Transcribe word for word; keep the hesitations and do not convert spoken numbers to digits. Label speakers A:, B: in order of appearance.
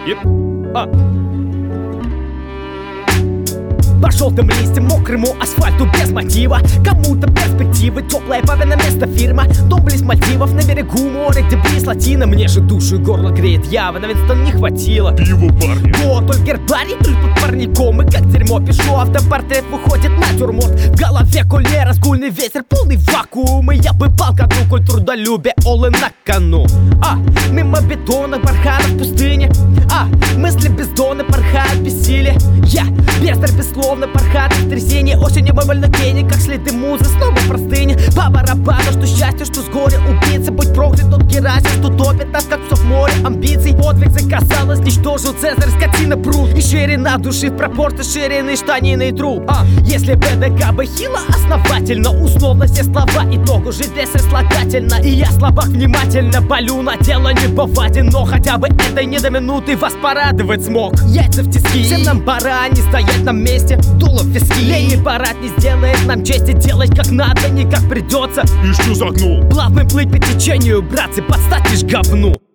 A: Yep. А.
B: По желтым листьям, мокрому асфальту без мотива. Кому-то перспективы, теплая папина место фирма. Дом близ Мальдивов, на берегу моря, где бриз латина. Мне же душу и горло греет ява, на Винстон не хватило.
A: Пиво, парни.
B: Вот, только гербарий, тут под парником. И как дерьмо пишу, автопортрет выходит натюрморт. В голове кулер, разгульный ветер, полный вакуум. И я бы пал ко дну, коль трудолюбие, олы на кону. А, мимо бетона, бархана в пустыне. А, мысли бездонны порхают без силы. Я, бездарь, без слов. Порхат в трясине, осенью мой вольнокейник, как следы музы, снова простыня. По барабану, что счастье, что с горя убийца. Будь проклят тот Герасим, что топит нас, как все в море амбиций. Подвиг заказалось, ничтожил Цезарь, скотина пруд. И ширина души в пропорции ширины штанины и труп. А, если БДК бахила основательно, условно все слова, итогу жить для сослагательно. И я слабак внимательно болю, на дело не поваден, но хотя бы этой не до минуты вас порадовать смог. Яйца в тиски, всем нам пора не стоять на месте. Дуло в виски, лень и парад не сделает нам чести. Делать как надо, не как придется.
A: И что загнул?
B: Плавно плыть по течению, братцы, подстать лишь говну.